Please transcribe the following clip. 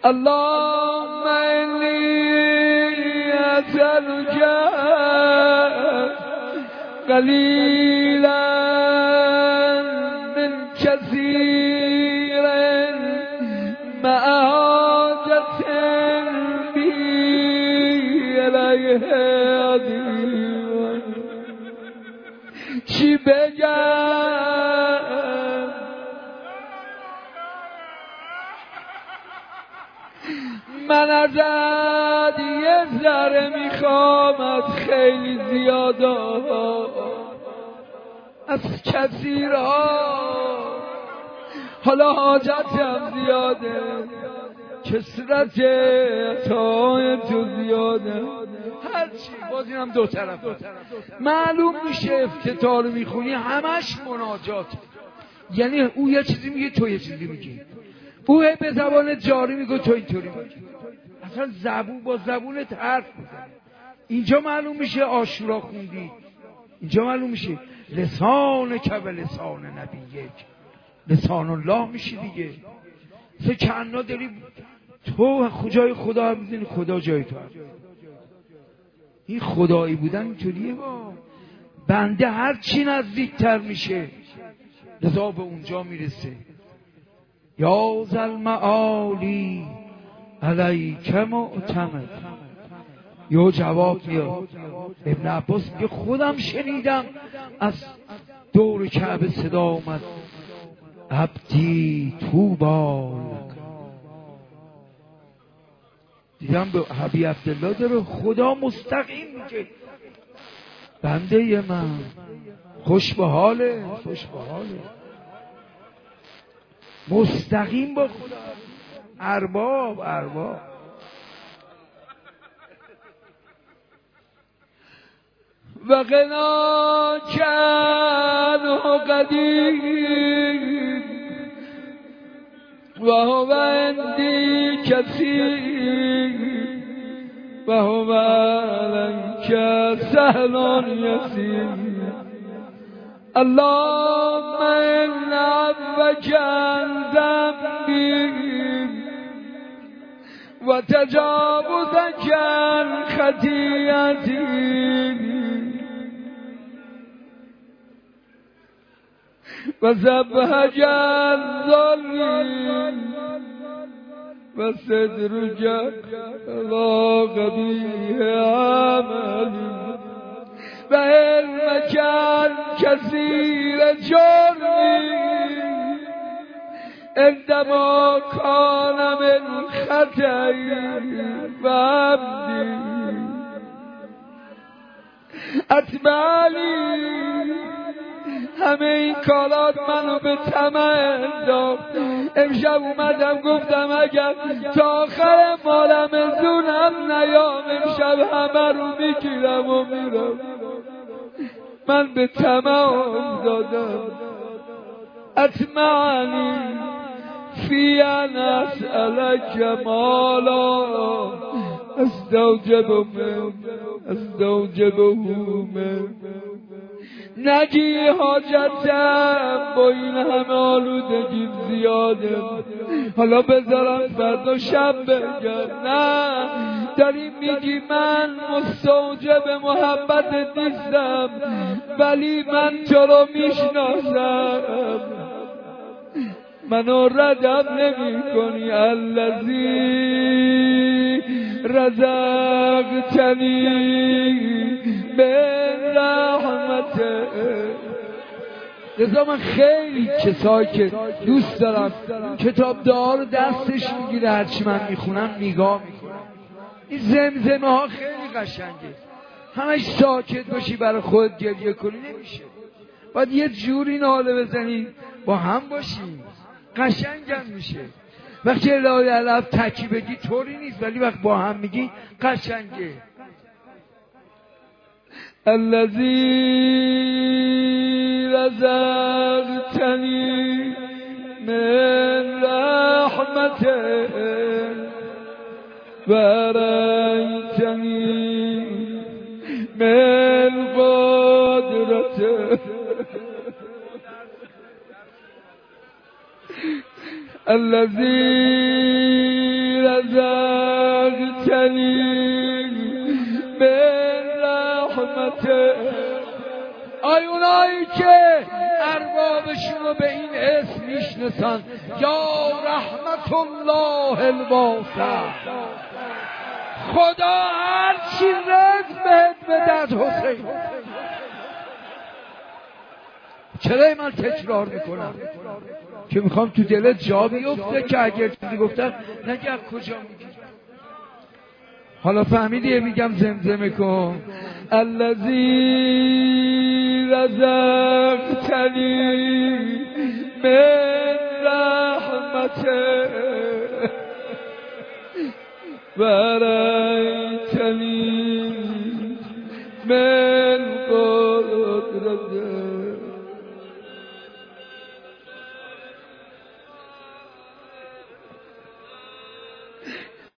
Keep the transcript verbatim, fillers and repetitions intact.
اللهم إني أسألك قليلا من كثير مع حاجة بي إليه عظيم. چی بگم من ازت یه ذره میخوام از خیلی زیاده از کثیرها، حالا حاجتم زیاده، کثرت عطای تو زیاده، هرچی باز اینم دو طرف معلوم میشه. افتتاح رو میخونی همش مناجات، یعنی او یه چیزی میگه تو یه چیزی میگی، او به زبان جاری میگه تو اینطوری میگی، اصلا زبون با زبونت حرف میزنه. اینجا معلوم میشه عاشورا خوندی، اینجا معلوم میشه لسان که به لسان نبی یک لسان الله میشی دیگه. سه کنا داری تو جای خدا هم میزنی، خدا جای تو هم. این خدایی بودن اینطوریه با بنده هر چی نزدیکتر میشه لذا به اونجا میرسه. یا ذل معالی علیک معتمد. یا جواب میاد ابن عباس میگه خودم شنیدم از دور کعبه صدا اومد عبدی توبا لک. دیدم به حبیب عبدالله داره خدا مستقیم میگه بنده من خوش به حاله، خوش به حاله، مستقیم با خدا، ارباب ارباب. و غنا کنه قدیم و هو عندی کثیر و هو عليك سهل يسير. اللهم إن عفوك عن ذنبي وتجاوزك عن خطيئتي وذبحك عن ظلمي وسترك على قبيح عملي وعلمك عن كثير جرمي عندما كان من خطئي وعمدي اتبعلی. همه این کارات منو به طمع انداخت. امشب اومدم گفتم اگر تا آخر مالم زونم نیام امشب همه رو میگیرم و میرم. من به طمع افتادم. اطمعنی فی ان اسألک مالا استوجبه من استوجبه من. نگی حاجتم با این همه آلودگی زیاده، حالا بذارم فردا شب بگم. نه، داری میگی من مستوجب محبت نیستم ولی من تو رو میشناسم، منو ردم نمی کنی. الذی رزقتنی به رحمته. لذا من خیلی کسایی که دوست دارم کتاب دعا رو دستش میگیره هرچی من میخونم نگاه میکنم. این زمزمه ها خیلی قشنگه. همش ساکت باشی برای خودت گریه کنی نمیشه، باید یه جوری ناله بزنی با هم باشی قشنگم میشه. وقتی الهی علف تکی بگی طوری نیست، ولی وقت با هم میگی قشنگه. الذی رزقتنی من رحمته و رأیتنی من قدرته. الذي رزقتنی من رحمته. آی اونایی که اربابشون رو به این اسم میشناسن، یا رحمت الله الواسع، خدا هر چی رزق بهت بدهد حسین. چرا من تکرار میکنم؟ که میخوام تو دلت جا بیفته که اگر چیزی گفتم نگه از کجا میگی. حالا فهمیدی میگم زمزمه کن. الذی رزقتنی من رحمته و رأیتنی من